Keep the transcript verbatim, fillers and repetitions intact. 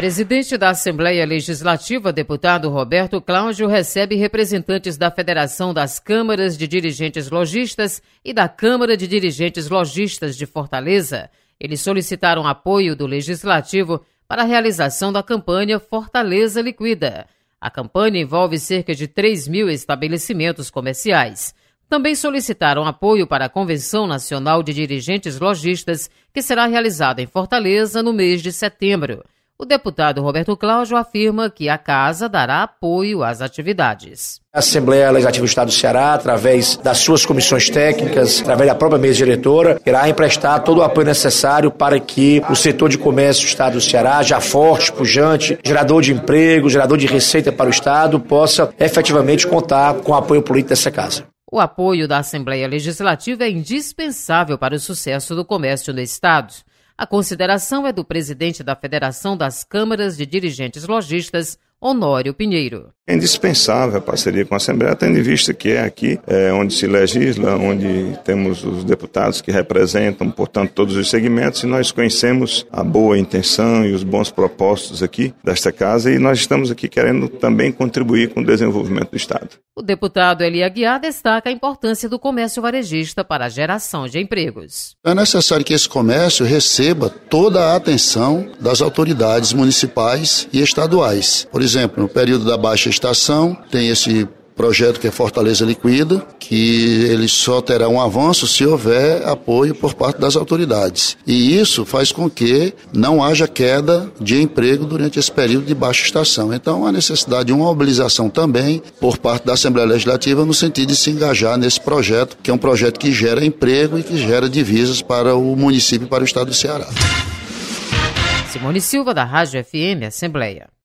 Presidente da Assembleia Legislativa, deputado Roberto Cláudio, recebe representantes da Federação das Câmaras de Dirigentes Lojistas e da Câmara de Dirigentes Lojistas de Fortaleza. Eles solicitaram apoio do Legislativo para a realização da campanha Fortaleza Liquida. A campanha envolve cerca de três mil estabelecimentos comerciais. Também solicitaram apoio para a Convenção Nacional de Dirigentes Lojistas, que será realizada em Fortaleza no mês de setembro. O deputado Roberto Cláudio afirma que a Casa dará apoio às atividades. A Assembleia Legislativa do Estado do Ceará, através das suas comissões técnicas, através da própria mesa diretora, irá emprestar todo o apoio necessário para que o setor de comércio do Estado do Ceará, já forte, pujante, gerador de emprego, gerador de receita para o Estado, possa efetivamente contar com o apoio político dessa Casa. O apoio da Assembleia Legislativa é indispensável para o sucesso do comércio no Estado. A consideração é do presidente da Federação das Câmaras de Dirigentes Lojistas, Honório Pinheiro. É indispensável a parceria com a Assembleia, tendo em vista que é aqui é, onde se legisla, onde temos os deputados que representam, portanto, todos os segmentos, e nós conhecemos a boa intenção e os bons propósitos aqui desta casa, e nós estamos aqui querendo também contribuir com o desenvolvimento do Estado. O deputado Eli Aguiar destaca a importância do comércio varejista para a geração de empregos. É necessário que esse comércio receba toda a atenção das autoridades municipais e estaduais. Por exemplo, no período da baixa estação, tem esse projeto que é Fortaleza Liquida, que ele só terá um avanço se houver apoio por parte das autoridades. E isso faz com que não haja queda de emprego durante esse período de baixa estação. Então, há necessidade de uma mobilização também por parte da Assembleia Legislativa no sentido de se engajar nesse projeto, que é um projeto que gera emprego e que gera divisas para o município e para o Estado do Ceará. Simone Silva, da Rádio F M Assembleia.